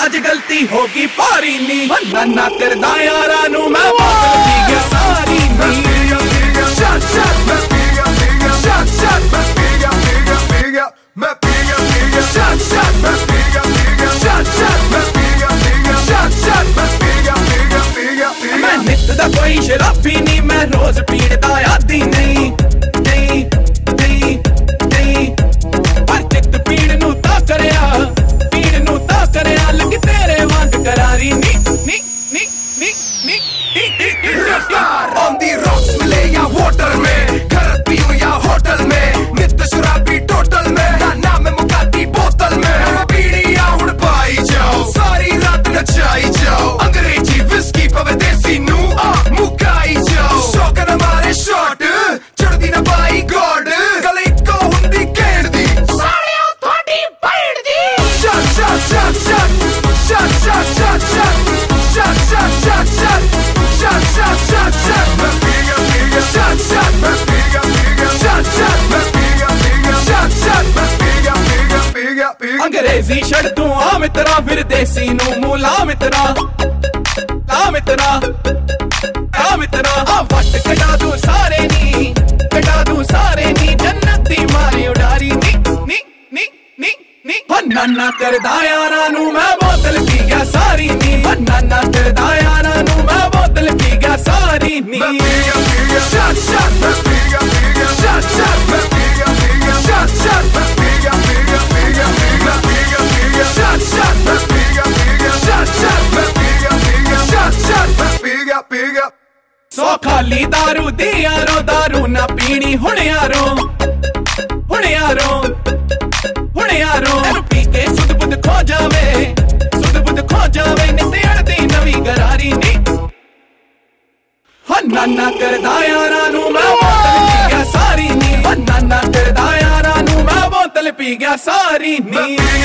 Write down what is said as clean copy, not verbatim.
ਅੱਜ ਗਲਤੀ ਹੋ ਗਈ ਭਾਰੀ ਨੀ ਨਾ ਕਰਦਾ ਯਾਰਾਂ ਨੂੰ ਮੈਂ ਬੋਤਲ ਪੀ ਗਿਆ ਸਾਰੀ ਨੀ Shot, shot, मैं पी गया shot, shot, मैं पी गया मैं पी गया shot, shot, मैं पी गया shot, shot, मैं पी गया shot, shot, मैं पी गया मैं नित दा कोई शराबी नहीं मैं रोज पीड़दा आदी नहीं नहीं नहीं नहीं पर चित पीड़ नू ता करया लग तेरे वांग करारी नी नी नी नी नी On the rocks मिले या water में घर पियो या होटल में नित शराबी टोटल में ना मैं मुकाती बोतल में बीड़ी या हुण पाई जाओ सारी रात नचाई जाओ अंग्रेजी विस्की पवे देसी नू मुकाई जाओ शौक न मारे शॉट चढ़दी ना पाई गॉड गले को हुंदी केड़ दी साड़ियों थोड़ी भैड़ दी shot shot shot shot shot shot shot shot shot shot shot shot shot shot मैं पी गया shot shot मैं पी गया shot shot मैं पी गया shot shot मैं पी गया अंग्रेजी छड़ तू आ मित्रा फिर देसी नू मूला मित्रा ला मित्रा आ वट कटा दूं सारे नी जन्नत दी मारी उडारी नी नी नी नी नी ना करदा यारां नू मैं बोतल पी गया सारी नी ना करदा यारां नू मैं बोतल पी गया सारी नी मैं पी गया shot shot मैं पी गया shot shot मैं पी गया shot shot मैं पी गया मैं पी गया shot shot मैं पी गया shot shot मैं पी गया shot shot मैं पी गया सो खाली दारू दी यारो दारू ना पीनी हुण यारो एनु पी के सुध बुध खो जावे नित अड़दी नवी गरारी नी ना करदा यारां नू मैं बोतल पी गया सारी नी ना करदा यारां नू मैं बोतल पी गया सारी नी